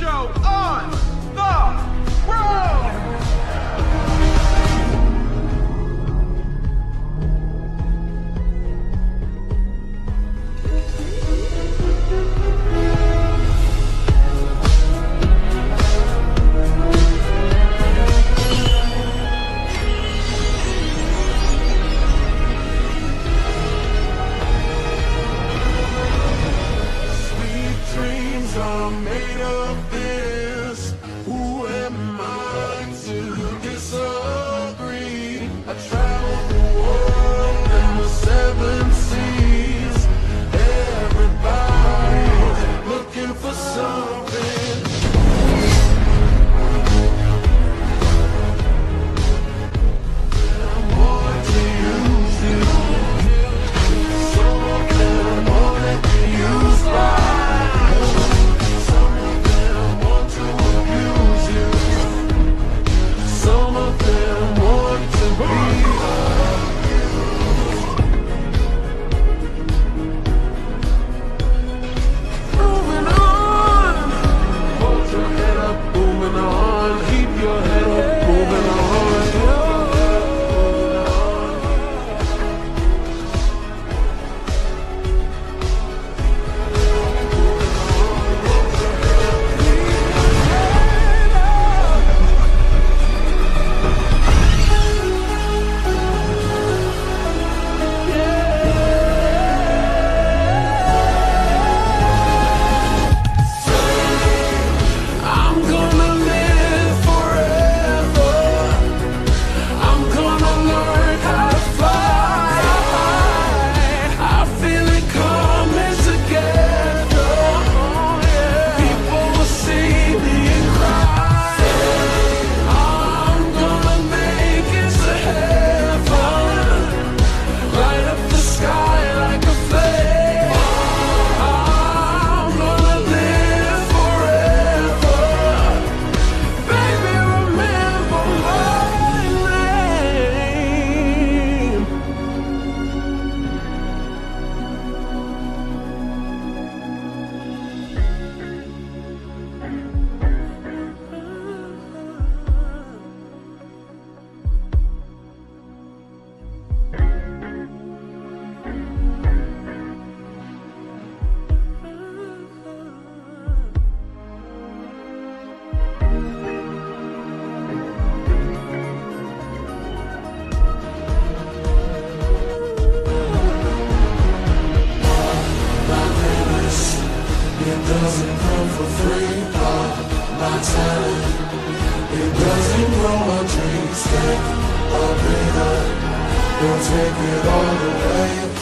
show on the road. Made of this. Who am I to disagree? I traveled the world and the seven seas. Everybody looking for something. I want to use you. Some of them want to be used by. It doesn't come for free, my talent. It doesn't grow on trees, take a breather. Don't take it all away.